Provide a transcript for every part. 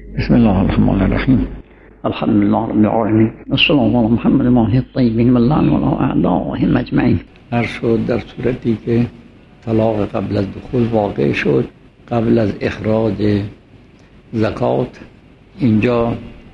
بسم الله الرحمن الرحیم. الحمد لله رب العالمین و السلام علی محمد و آله الطیبین و اللعن علی اعدائهم اجمعین. هر شد در صورتی که طلاق قبل از دخول واقع شد، قبل از اخراج زکات، اینجا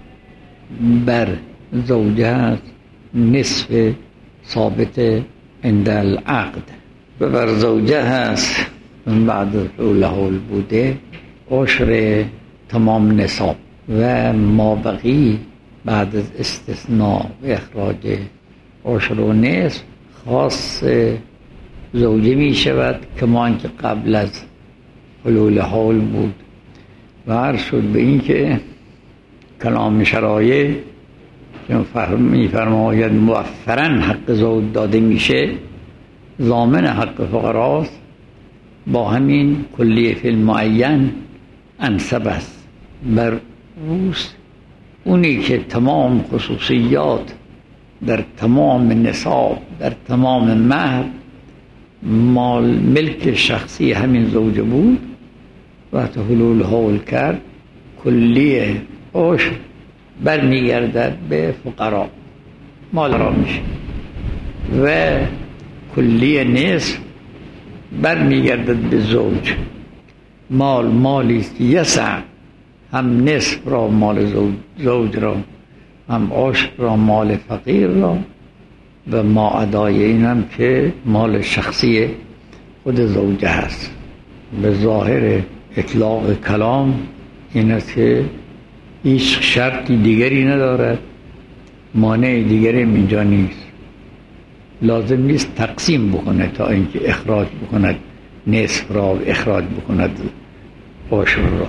بر زوجه هست نصف ثابت عند العقد و بر زوجه هست بعد از حول بوده عشر تمام نصاب و ما بقی بعد از استثناء و اخراج عشر و نصف خاص زوجه می شود کما اینکه قبل از حلول حول بود. و عرض شد به این که کلام شرایع که می‌فرماید موفراً حق زوج داده میشه، ضامن حق فقراست، با همین کلیه فی المعین انسب است. بر اوست اونی که تمام خصوصیات در تمام نصاب، در تمام مهر، مال ملک شخصی همین زوجه بود، وقت حلول حول کرد کلیه عشر برمیگردد به فقرا، مال را میشه، و کلیه نصف برمیگردد به زوج. مالی است یسع، هم نصف را مال زوج را، هم عشر را مال فقیر را، و ما ادای این هم که مال شخصی خود زوجه هست. به ظاهر اطلاق کلام این است که هیچ شرطی دیگری ندارد، مانع دیگری اینجا نیست. لازم نیست تقسیم بکنه تا اینکه اخراج بکند نصف را و اخراج بکند عشر را.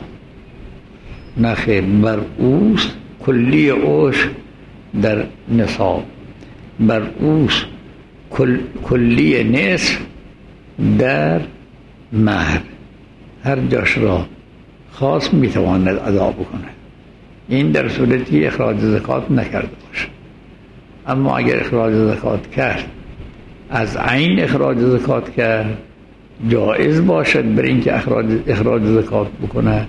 نخیر، بر اوست کلی عشر در نصاب، بر اوست کلی نصف در مهر، هر جاش را خاص میتواند ادا بکنه. این در صورتی اخراج زکات نکرده باشه. اما اگر اخراج زکات کرد، از عین اخراج زکات کرد، جایز باشد برای اینکه اخراج زکات بکنه.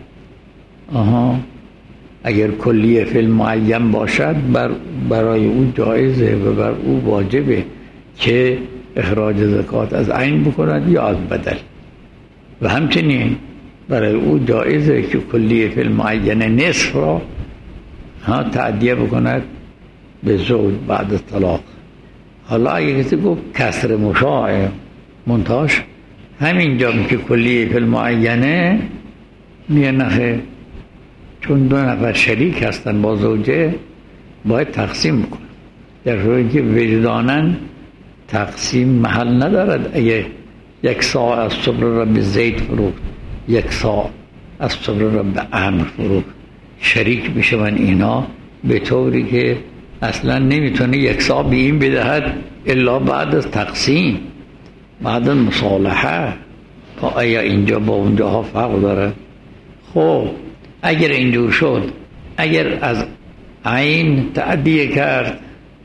اگر کلیه فی المعین باشد برای او جایزه و بر او واجبه که اخراج زکات از عین بکند یا از بدل، و همچنین برای او جایزه که کلیه فی المعین نصف را تعدیه بکند به زوج بعد از طلاق. حالا اگه کسی گفت کسر مشاع منتاش همینجا که کلیه فی المعینه، میگه نخیر، چون دو نفر شریک هستن با زوجه باید تقسیم بکنن، در صورتی که وجداناً تقسیم محل ندارد. اگه یک ساعت از صبر را به زید فروخت، یک ساعت از صبر را به عمر فروخت، شریک میشون اینا به طوری که اصلا نمیتونه یک ساعت به این بدهد الا بعد از تقسیم، بعد از مصالحه. آیا اینجا با اونجاها فرق داره؟ خب اگر اینجور شد، اگر از عین تعدیه کرد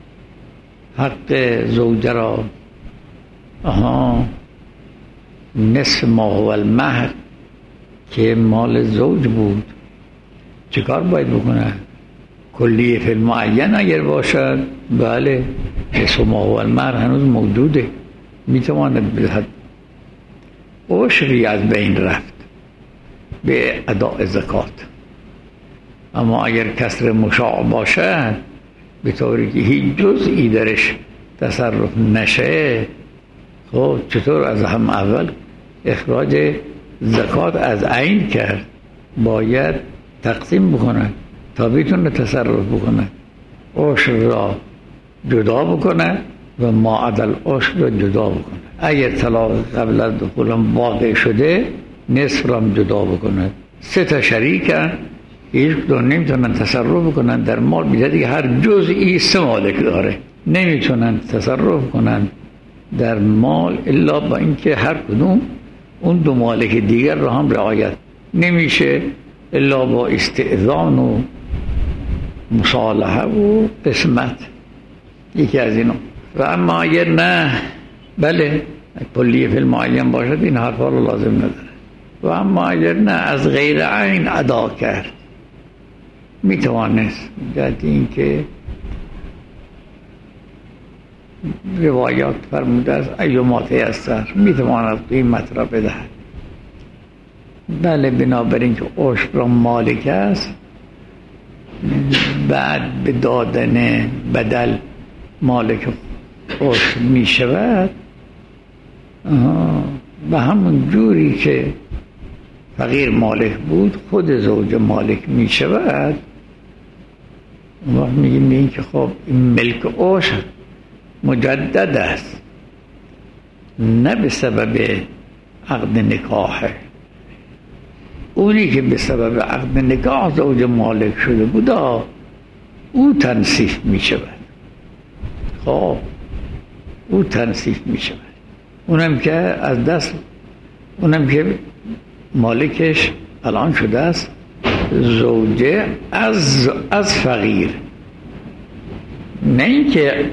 حق زوجه را، نصف ما هو المهر که مال زوج بود، چه کار باید بکنه؟ کلیه فی المعین اگر باشد، بله، نصف ما هو المهر هنوز موجوده، میتواند بدهد. عشری از بین رفت به اداء زکات. اما اگر کسر مشاع باشد به طوری که هیچ جزئی درش تصرف نشه، خب چطور از هم اول اخراج زکات از عین کرد؟ باید تقسیم بکنه تا بتونه تصرف بکنه، عشر را جدا بکنه و ما عدل عشر را جدا بکنه. اگر طلاق قبل از دخول واقع شده، نصف را جدا بکنه. 3 شریکن، هیچ کدوم نمیتونن تصرف بکنن در مال، بیشتر که هر جزئی 3 مالک داره، نمیتونن تصرف کنن در مال الا با اینکه هر کدوم اون 2 مالک دیگر را هم رعایت نمیشه الا با استئذان و مصالحه و قسمت، یکی از اینا. و اما اگر نه، بله، کلیه فی المعین باشد این حرفا رو لازم نداره. و اما اگر نه، از غیر عین ادا کرد، میتوانست در این که روایات فرموده است ایما تیسر میتواند قیمت را بدهد. بله، بنابراین که عشر را مالک است، بعد به دادن بدل مالک عشر می شود. به همون جوری که فقیر مالک بود خود زوج مالک می شود. ما میگیم این که خب این ملک عشر مجدد است، نه به سبب عقد نکاح. اونی که به سبب عقد نکاح زوج مالک شده بود او تنصیف می شود. خب او تنصیف می شود، اونم که مالکش الان شده است زوجه از فقیر، نه اینکه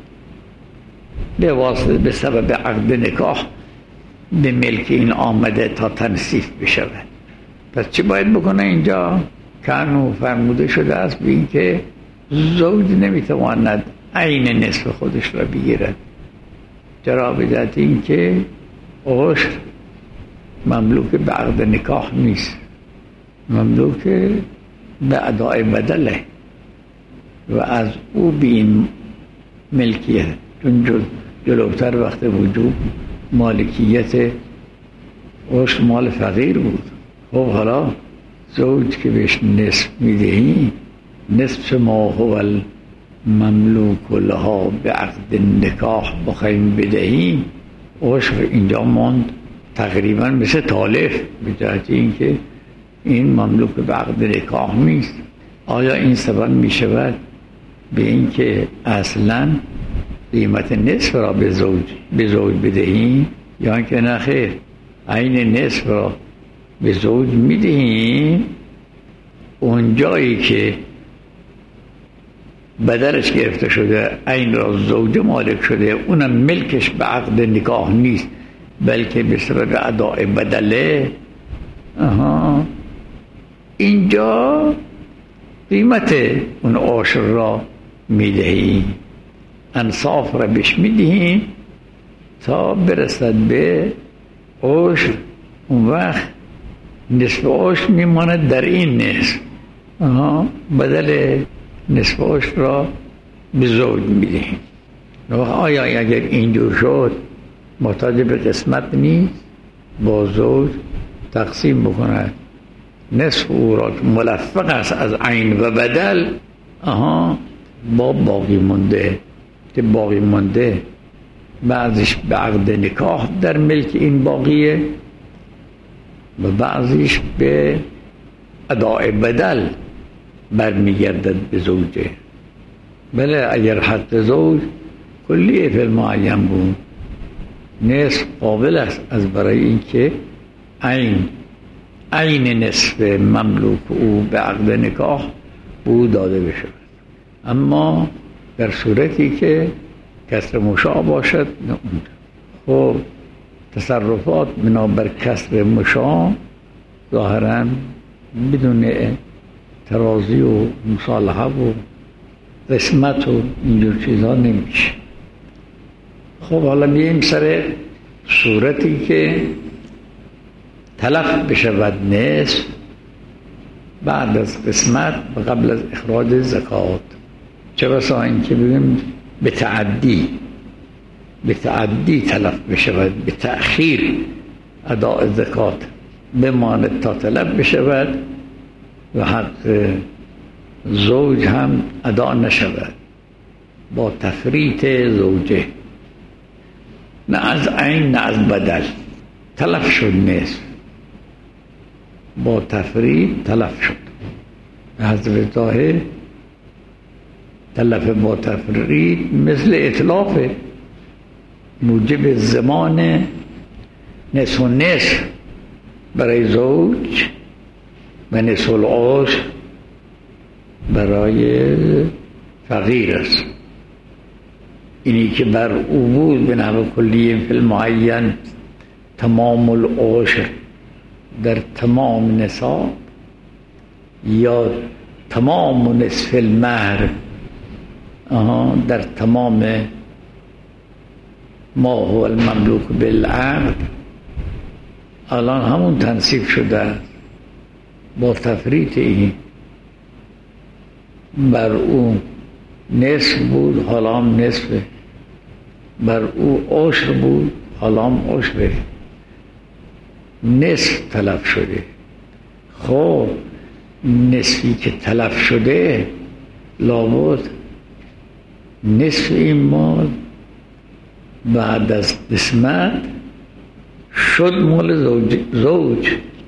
به واسطه به سبب عقد نکاح به ملک این آمده تا تنصیف بشود. پس چی باید بکنه اینجا؟ کانو فرموده شده است به این که زوج نمیتواند عین نصف خودش را بگیرد، چرا؟ به جهت این که عشر مملوک به عقد نکاح نیست، مملوک به اداء بدله و از او به این ملکیت، چون جلوتر وقت وجود مالکیت عشر مال فقیر بود. خب حالا زوج که بهش نصف میدهی، نصف ما هو المملوک لها به عقد نکاح بخوایم بدهیم، عشر اینجا ماند تقریبا مثل تالف، به جهت این که این مملوک به عقد نکاح نیست. آیا این سبب می شود به این که اصلا قیمت نصف را به زوج بدهیم، یا اینکه نه خیر، عین نصف را به زوج میدهیم، اون جایی که بدلش گرفته شده عین را زوج مالک شده، اونم ملکش به عقد نکاح نیست بلکه به سبب اداء بدله، اینجا قیمت اون عشر را میدهیم، انصاف را بهش میدهیم تا برسد به عشر. اون وقت نصف عشر میماند در این نصف، بدل نصف عشر را به زوج میدهیم. آیا اگر اینجور شد محتاج به قسمت نیست؟ با زوج تقسیم بکند نصف او را که ملفق است از عین و بدل، با باقی مونده که باقی مونده بعضیش به عقد نکاح در ملک این باقیه و بعضیش به اداء بدل برمیگردد به زوجه. بله، اگر حق زوج کلیه فی المعین بود، نصف قابل است از برای اینکه عین نصف مملوک او به عقد نکاح بود داده بشه. اما در صورتی که کسر مشاع باشد، خب تصرفات بنابر کسر مشاع ظاهراً بدون ترازی و مصالحه و قسمت و اینجور چیزها نمیشه. خب حالا بیاییم سر صورتی که تلف بشود نصف بعد از قسمت و قبل از اخراج زکات. چه بسا این که بگیم به تعدی تلف بشود، به تأخیر اداء زکات بماند تا تلف بشود و حق زوج هم ادا نشود با تفریط زوجه، نه از عین نه از بدل. تلف شد نصف، با تفریط تلف شد. حضرت ظاهر تلف با تفریط مثل اطلاف، موجب زمان نصف و نصف برای زوج و نصف العشر برای فقیر است. اینی که بر او بود به نحو کلی فی المعین تمام العشر در تمام نصاب یا تمام و نصف المهر در تمام ما هو المملوک بالعقد الان همون تنصیب شده است. با تفریط این بر او نصف بود حالا هم نصفه، بر او عشر بود حالا هم عشره، نصف تلف شده. خب نصفی که تلف شده لابد نصف این مال بعد از قسمت شد مال زوج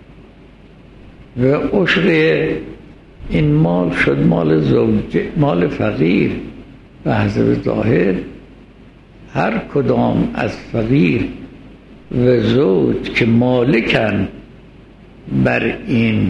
و عشر این مال شد مال زوج، مال فقیر. به حسب ظاهر هر کدام از فقیر و زوج که مالکن بر این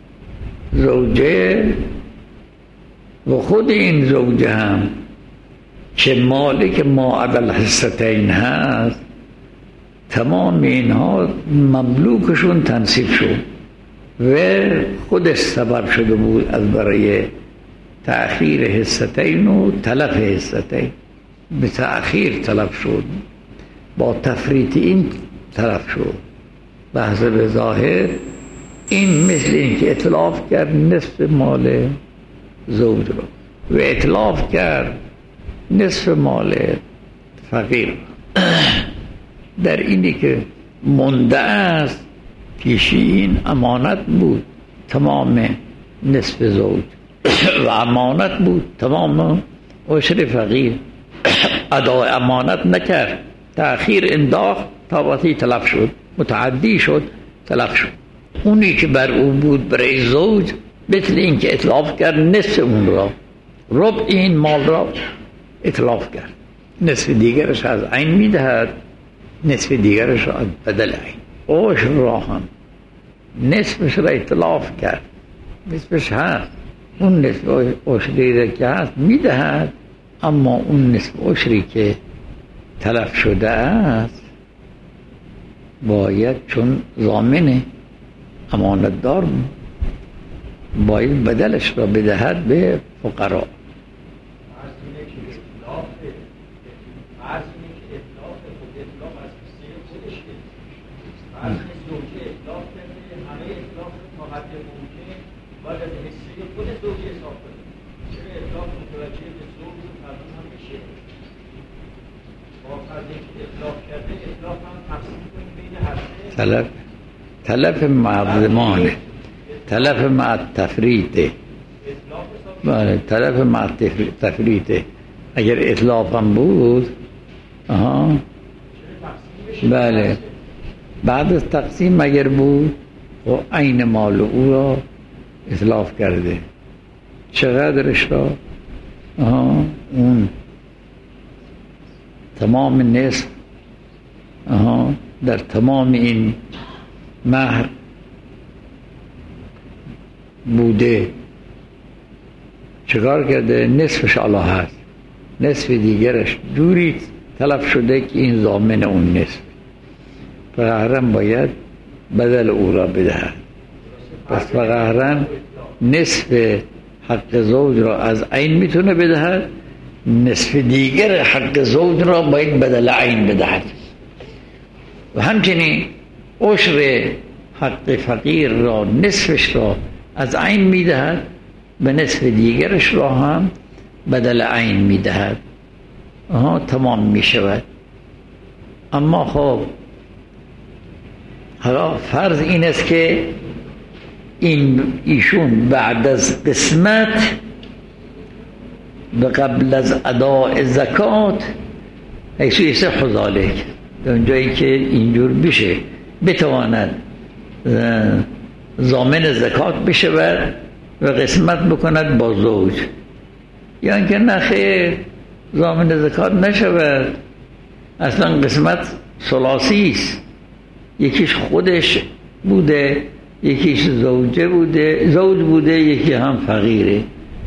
زوجه و خود این زوجه هم که مالک ما عدل حصتین هست، تمام اینها مملوکشون تنصیب شد و خودش سبب شده بود از برای تأخیر حصتین و تلف حصتین. به تأخیر تلف شد، با تفریط این تلف شد. به حسب ظاهر این مثل این که اتلاف کرد نصف مال زوج رو و اتلاف کرد نصف مال فقیر. در اینی که منده است پیشی این امانت بود تمام نصف زوج و امانت بود تمام عشر فقیر. ادای امانت نکرد، تأخیر انداخت تا وقتی تلف شد، متعدی شد، تلف شد. اونی که بر او بود برای زوج مثل این که اتلاف کرد نصف اون را، ربع این مال را اتلاف کرد، نصف دیگرش از عین میدهد، نصف دیگرش از بدل عین. عشر را هم نصفش را اتلاف کرد، نصفش هست، اون نصف عشری را که هست میدهد، اما اون نصف عشری که تلف شده است باید چون ضامن امانت دار باید بدلش را بدهد به فقرا. تلف مع ضمان، تلف مع تفریط، تلف مع تفریط. اگر اتلاف هم بود بله بعد از تقسیم اگر بود و عین مال او را اتلاف کرده، چقدرش را اون تمام نصف در تمام این مهر بوده، چکار کرده؟ نصفش علا هست، نصف دیگرش جوری تلف شده که این ضامن اون نصف، فقهرن باید بدل او را بدهد. پس فقهرن نصف حق زوج را از عین میتونه بدهد، نصف دیگر حق زوج را باید بدل عین بدهد. و همچنین عشر حق فقیر را نصفش را از عین میدهد، به نصف دیگرش را هم بدل عین میدهد، تمام میشود. اما خب حالا فرض این است که ایشون بعد از قسمت و قبل از اداء زکات حیث یصح ذلک، اونجایی که اینجور بشه بتواند ضامن زکات بشه و قسمت بکند با زوج، یا اینکه نه خیر ضامن زکات نشود، اصلا قسمت ثلاثی است، یکیش خودش بوده، یکیش زوج بوده، یکی هم فقیره.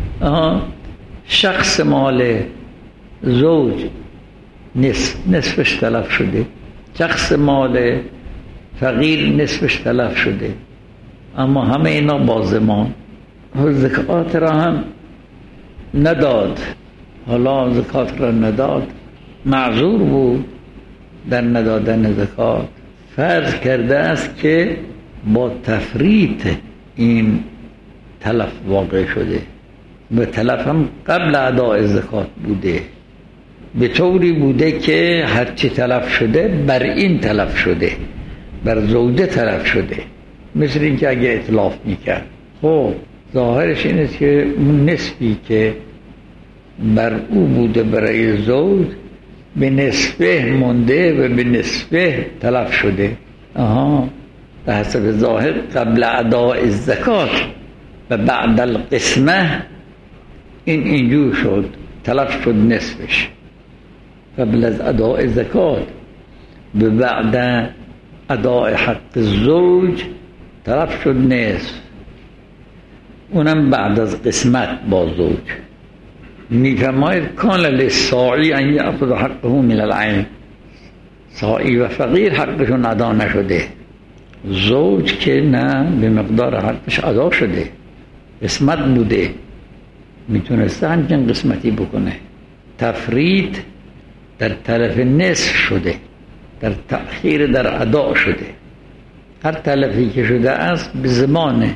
شخص مال زوج نصفش تلف شده، شخص مال فقیر نصفش تلف شده، اما همه اینا با ضمان زکات را هم نداد. حالا زکات را نداد، معذور بود در ندادن زکات. فرض کرده است که با تفریط این تلف واقع شده و تلف هم قبل اداء زکات بوده، به طوری بوده که هرچی تلف شده بر این تلف شده، بر زوجه تلف شده، مثل این که اگه اتلاف میکرد. خب ظاهرش این است که اون نصفی که بر او بوده برای زوج به نصفه مونده و به نصفه تلف شده. به حسب ظاهر قبل اداء الزکات و بعد القسمه اینجور شد، تلف شد نصفش قبل از اداء زکات، به بعد اداء حق الزوج تلف شد نصف، اونم بعد از قسمت با زوج. میفرماید کان للساعی ان یأخذ حقه من العین، ساعی و فقیر حقشون ادا نشده، زوج که نه به مقدار حقش ادا شده، قسمت بوده، میتونسته همچین قسمتی بکنه. تفریط در طرف نصف شده، در تأخیر در ادا شده. هر تلفی که شده است به زمان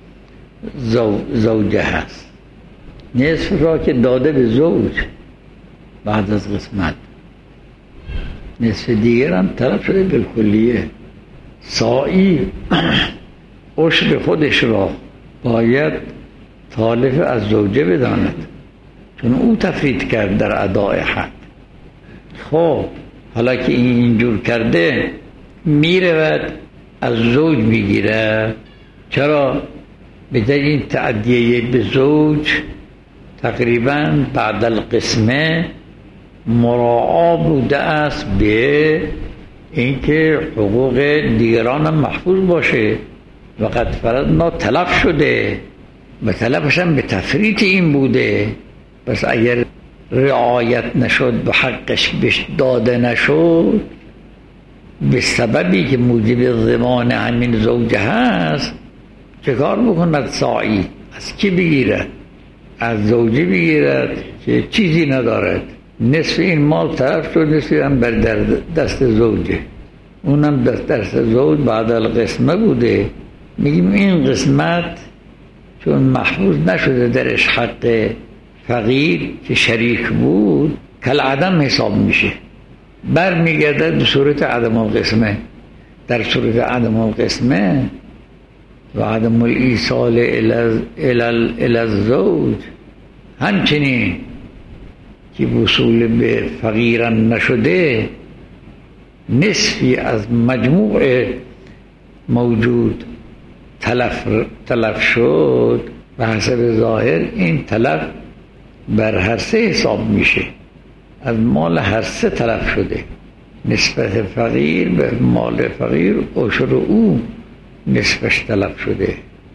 زوجه هست، نصف را که داده به زوج بعد از قسمت، نصف دیگر هم طرف شده بالکلیه. سائی عشر خودش را باید تالف از زوجه بداند، چون او تفریط کرد در اداء حق. خب حالا که اینجور کرده میرود از زوج میگیره. چرا؟ به دلیل این تعدیه به زوج تقریبا بعد القسمه مراعا بوده است به اینکه حقوق دیگران هم محفوظ باشه. وقت فرضنا تلف شده و تلفش هم به تفریط این بوده، پس اگر رعایت نشد و حقش بهش داده نشد به سببی که موجب ضمان همین زوجه هست، چه کار بکند ساعی؟ از کی بگیرد؟ از زوجه بگیرد که چیزی ندارد. نصف این مال طرف شد، نصف هم بر دست زوجه، اونم دست زوج بعد القسمه بوده. میگیم این قسمت چون محفوظ نشده درش حق فقیر که شریک بود، کل عدم حساب میشه، بر میگردد به صورت عدم القسمه. در صورت عدم القسمه و عدم الایصال الى الزوج، همچنین که وصول به فقیران نشده، نصفی از مجموع موجود تلف شد، به حسب ظاهر این تلف بر هر سه حساب میشه، از مال هر سه تلف شده. نسبت فقیر به مال فقیر عشر او نصفش تلف شده،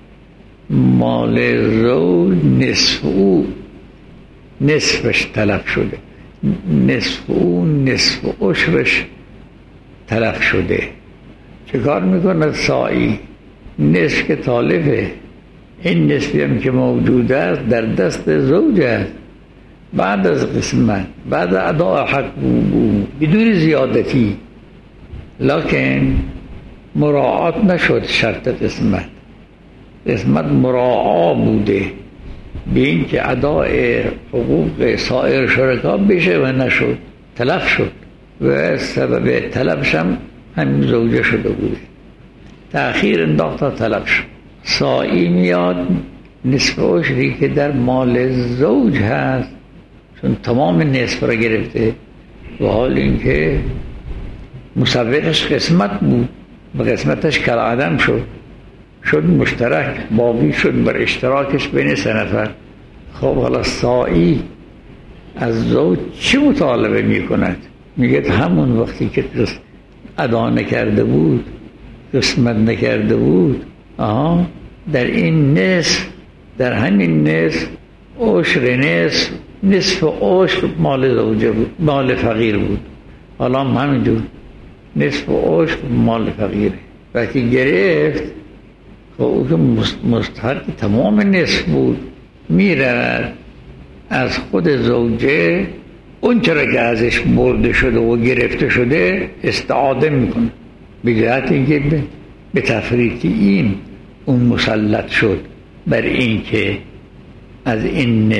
مال زوج نصف او نصفش تلف شده، نصف او نصف عشرش تلف شده. چه کار میکنه سائی؟ نصف که طالبه، این نصفی هم که موجود است در دست زوج است بعد از قسمت، بعد اداء حق بدون زیادتی، لکن مراعات نشد شرط قسمت مراعا بوده به این که اداء حقوق سایر شرکا بشه و نشد، تلف شد و سبب تلفش هم همین زوجه شده بوده، تأخیر انداخت تا تلف شد. سائی میاد نصف عشری که در مال زوج هست، چون تمام نصف را گرفته و حال اینکه مسبقش قسمت بود و قسمتش کل عدم شد مشترک، باقی شد بر اشتراکش بین سه نفر. خب حالا سائی از زوج چه مطالبه میکند؟ میگه همون وقتی که ادا نکرده بود، قسمت نکرده بود، در این نصف، در همین نصف عشر نصف عشر مال زوجه بود، مال فقیر بود. حالا هم همینجور نصف عشر مال فقیره. وقتی گرفت، خب او که مستحق تمام نصف بود، میرود از خود زوجه اون چرا که ازش برده شده و گرفته شده استعاده میکنه، به جهت اینکه به تفریط این اون مسلط شد بر این که از این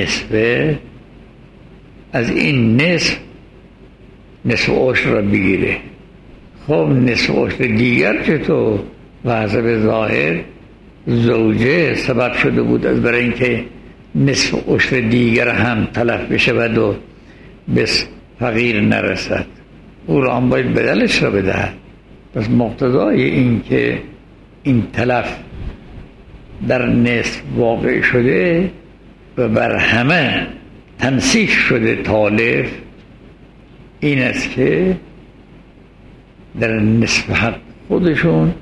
نصف عشر را بگیره. خب نصف عشر دیگر چطور؟ و حسب ظاهر زوجه سبب شده بود از برای اینکه نصف عشر دیگر هم تلف بشود و به فقیر نرسد، او را هم باید بدلش را بدهد. پس مقتضای این که این تلف در نصف واقع شده و بر همه تنسیخ شده تالف، این است که در نصف حق خودشون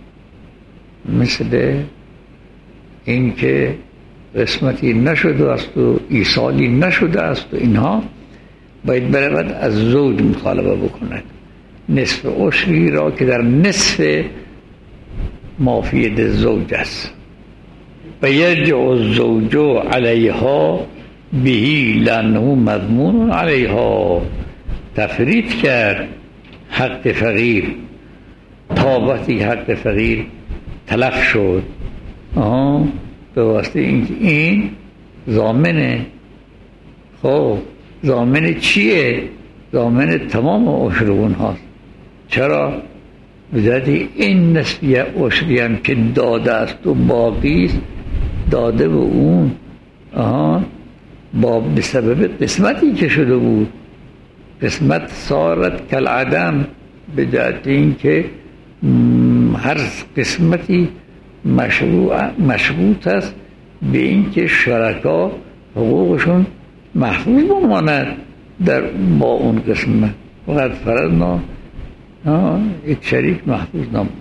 مثل این که قسمتی نشده است و ایصالی نشده است و اینها باید برود از زوج مطالبه بکند نصف عشری را که در نصف مافید زوج است. و یرجع الزوج علیها بهی لانه مضمون علیها، تفرید کرد حق فقیر تا وقتی حق فقیر تلف شد به واسطه اینکه این ضامنه. خب ضامن چیه؟ ضامن تمام عشر اونهاست. چرا؟ به ذاتی این نسبیه عشری هم که داده است و باقی است داده به اون به سبب قسمتی که شده بود. قسمت صارت کالعدم، به جهت این که هر قسمتی مشروط است به این که شرکا حقوقشون محفوظ بماند با اون قسمت. فقط فرضنا یک شریک محفوظ نمون.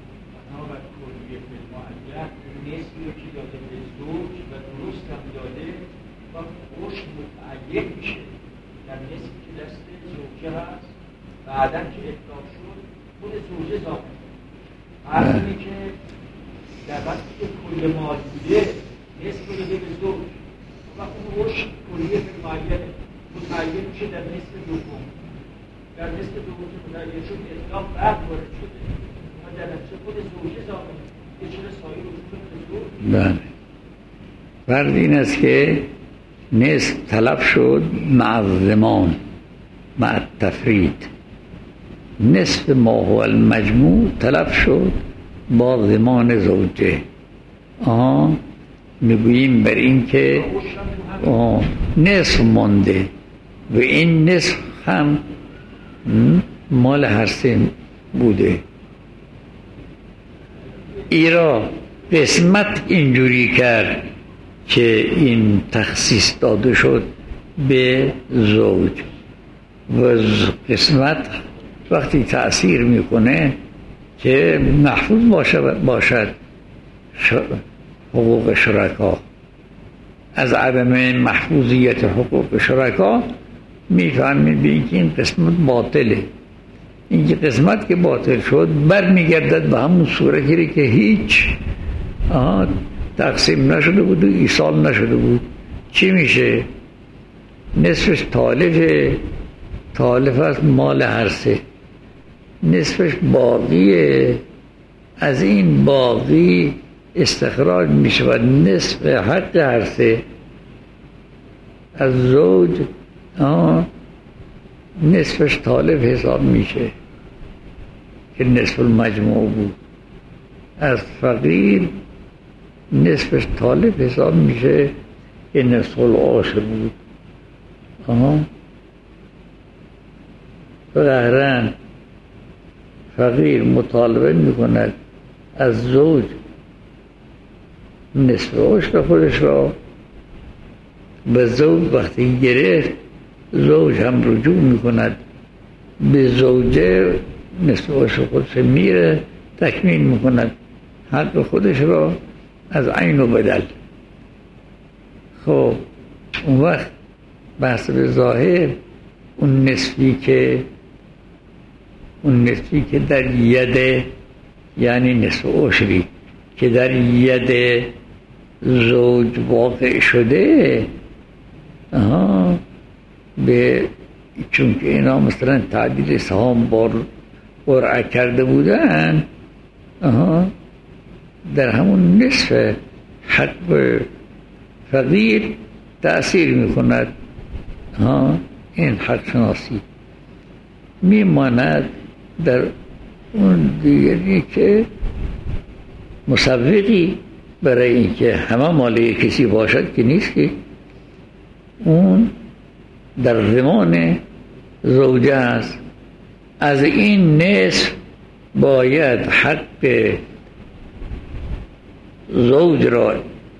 بعداً که اطلاق شد خود زوجه ظاهر حرفی که در وقتی که کل مال بوده نصف میده به زوج و اون روش کلیه متعین میشه در نصف دوم. در نصف دوم که متعین شد اطلاق بعد وارد شده و در نتیجه خود زوجه ظاهر که چرا سایر رجوع به زوج. بله، فرض این است که نصف تلف شد مع الضمان مع التفرید، نصف ما هو المجموع تلف شد با ضمان زوجه. میگوییم بر این که نصف مانده و این نصف هم مال هر سه بوده. ایرا قسمت اینجوری کرد که این تخصیص داده شد به زوج و قسمت وقتی تأثیر میکنه که محفوظ باشد حقوق شرکا. از عدم محفوظیت حقوق شرکا میفهمید به اینکه این قسمت باطله. این قسمت که باطل شد برمیگردد به همون صورتی که هیچ تقسیم نشده بود و ایصال نشده بود. چی میشه؟ نصفش تالف است مال هر سه، نصفش باقیه. از این باقی استخراج میشه و نصف حق هر سه از زوج نصفش تالف حساب میشه که نصف المجموع بود. از فقیر نصفش تالف حساب میشه که نصف العشر بود. ظاهراً فقیر مطالبه میکند از زوج نصف عشر خودش را، به زوج وقتی گرفت زوج هم رجوع میکند به زوجه، نصف عشر خودش میره تکمیل میکند حق خودش را از عین و بدل. خب اون وقت بحث به ظاهر اون نصفی که در یده یعنی نصف عشری که در ید زوج واقع شده، چون که اینا مثلا تعدیل سهام بار قرعه کرده بودن، در همون نصف حق فقیر تأثیر میکند. این حق شناسی میماند در اون دیگری که مسوقی برای اینکه همه مال کسی باشد که نیست، که اون در ضمان زوجه است. از این نصف باید حق زوج را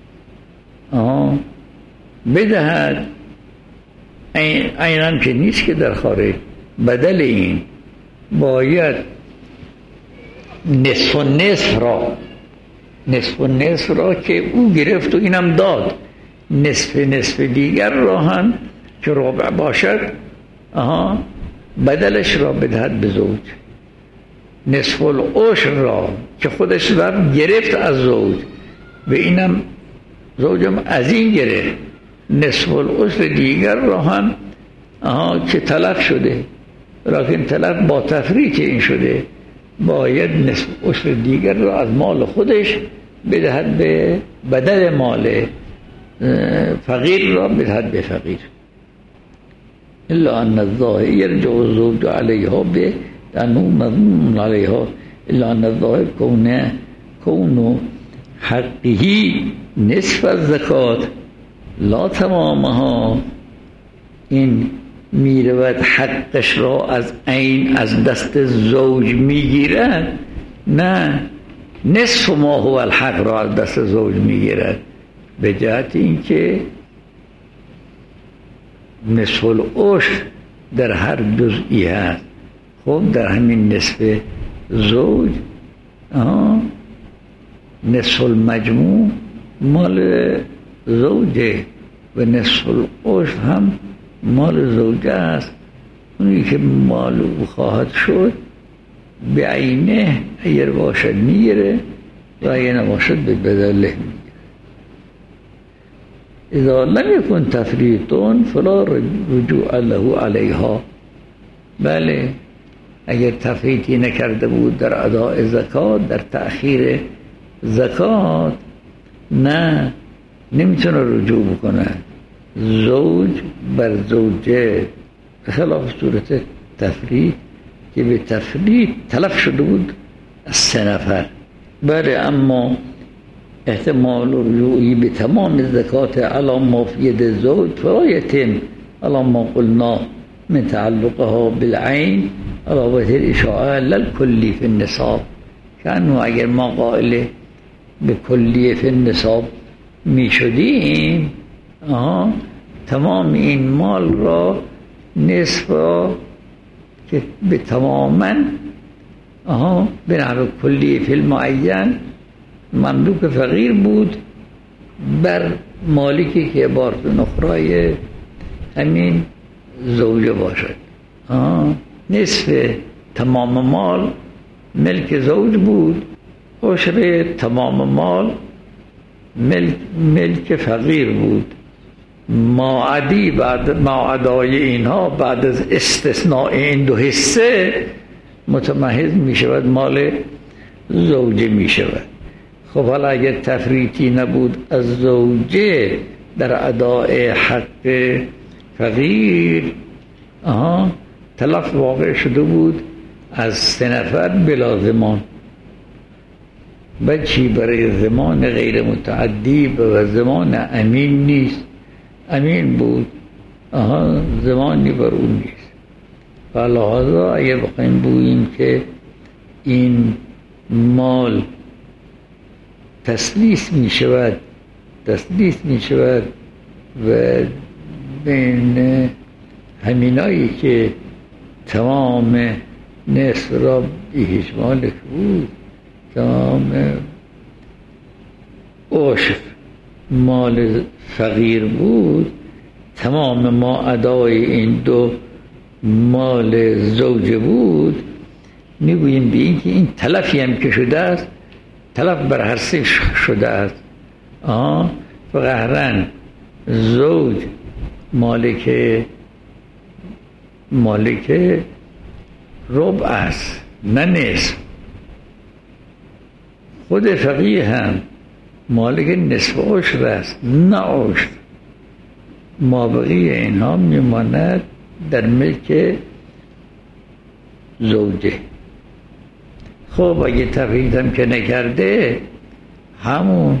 بدهد، اینم که نیست که در خارج. بدل این باید نصف و نصف را که او گرفت و اینم داد، نصف دیگر را هم که ربع باشد بدلش را بدهد به زوج. نصف العشر را که خودش را گرفت از زوج و اینم زوجم از این گرفت، نصف العشر دیگر را هم که تلف شده، لیکن تلف با تفریط این شده، باید نصف عشر دیگر را از مال خودش بدهد به بدل مال فقیر را بدهد به فقیر. الا ان الظاهر يرجع الزوج عليها بأنه مضمون عليها، الا ان الظاهر كون حقه نصف الزکات لا تمامها. این میرود حقش را از عین از دست زوج میگیرد، نه نصف ما هو الحق را از دست زوج میگیرد، به جهت اینکه نصف العشر در هر جزئی هست. خب در همین نصف زوج نصف المجموع مال زوجه و نصف العشر هم مال زوجه است. اونی که مال او خواهد شد به عینه اگر باشد میگیره و اگر نباشد به بدله میگیره. اذا لم يكن تفریطون فلا رجوع له علیها. بله، اگر تفریطی نکرده بود در اداء زکات، در تأخیر زکات، نه نمیتونه رجوع بکنه. زوج بر زوجه خلاف صورت تفریط که به تفریط تلف شده بود از 3 نفر. بله، اما احتمال رجوعی به تمام زکات علی ما فی ید زوج فلا یتم علی ما قلنا من تعلقها بالعین علاوه الاشاعه للکلی فی النصاب. کانو اگر ما قائل به کلی فی النصاب می شدیم، تمام این مال را نصف را که به تماما به نحو کلی فی المعین مملوک فقیر بود بر مالکی که عبارت نخرای همین زوجه باشد. نصف تمام مال ملک زوج بود، عشر تمام مال ملک فقیر بود. ماعدی بعد ماعدای اینها بعد از استثناء این 2 حصه متمحض می شود مال زوجه می شود. خب حالا اگر تفریطی نبود از زوجه در اداء حق فقیر، تلف واقع شده بود از 3 نفر بلا ضمان. بچی برای ضمان غیر متعدی و ضمان امین نیست. امین بود، ضمانی بر اون نیست. فلحاظا اگر بخوایم بگوییم که این مال تسلیس می شود و بین همینایی که تمام نصف را به هیچ مالک بود، تمام عشر مال فقیر بود، تمام ما ادای این 2 مال زوجه بود، میگوییم به این که این تلفی هم که شده است تلف بر هر سه شده است. فقهرن زوج مالک ربع است نه نصف. خود فقیه هم مالک نصف عشر است نه عشر. مابقی اینها میماند در ملک زوجه. خب اگه تفرید هم که نکرده همون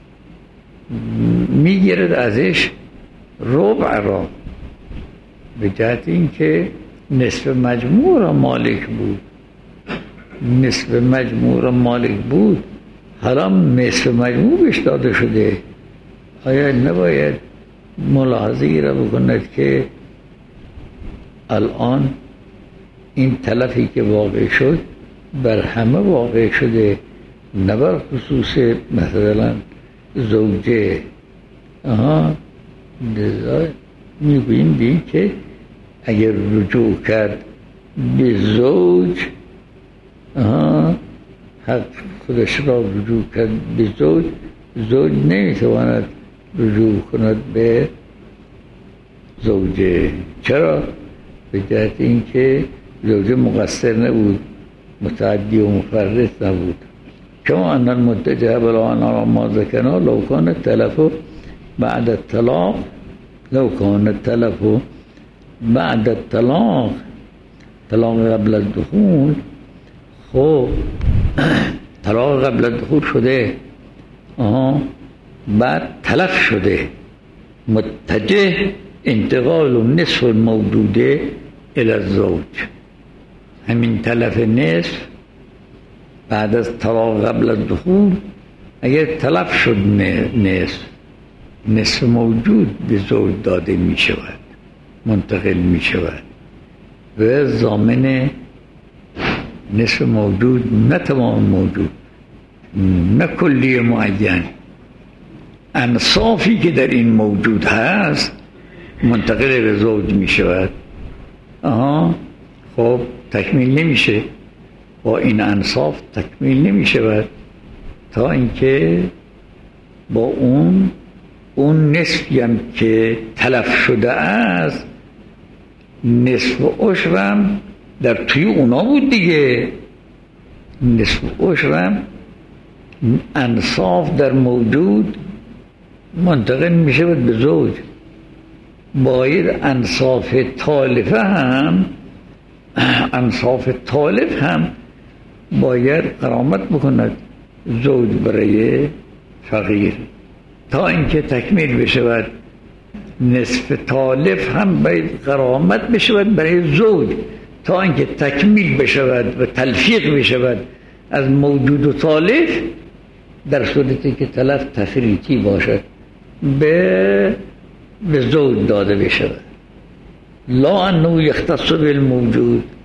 میگیرد ازش ربع را، به جهت این که نصف مجموع را مالک بود. نصف مجموع را مالک بود، حالا نصف مجموع بهش داده شده. آیا نباید ملاحظه ای را بکند که الان این تلفی که واقع شد بر همه واقع شده، نه بر خصوص مثلا زوجه. میگوییم بیم که اگر رجوع کرد به زوج، حق خودش را رجوع کرد به زوج، زوج نمیتواند رجوع کند به زوجه. چرا؟ به جهت اینکه زوجه مقصر نبود، متعدی و مفرط نبود. كما أن المتجه بلغ أن ما ذكرنا لو كان التلف بعد الطلاق، لو كان التلف بعد الطلاق، طلاق قبل الدخول، خب طلاق قبل الدخول شده، بعد تلف شده، متجه انتقال نصف الموجوده الى الزوج. همین تلف نصف بعد از طلاق قبل الدخول اگر تلف شد نصف موجود به زوج داده می شود، منتقل می شود و ضامن نصف موجود، نه تمام موجود، نه کلی معین، انصافی که در این موجود هست منتقل به زوج می شود. خب تکمیل نمیشه، با این انصاف تکمیل نمی شود تا اینکه با اون نصفی هم که تلف شده است، نصف عشرم در توی اونا بود دیگه. نصف عشرم انصاف در موجود منتقل می شود به زوج. باید انصاف طالب هم باید غرامت بکند زوج برای فقیر تا اینکه تکمیل بشود. نصف طالب هم باید غرامت بشود برای زوج تا اینکه تکمیل بشود و تلفیق بشود از موجود و طالب، در صورتی که تلف تفریطی باشد به زوج داده بشود. لا انه یختص بالموجود،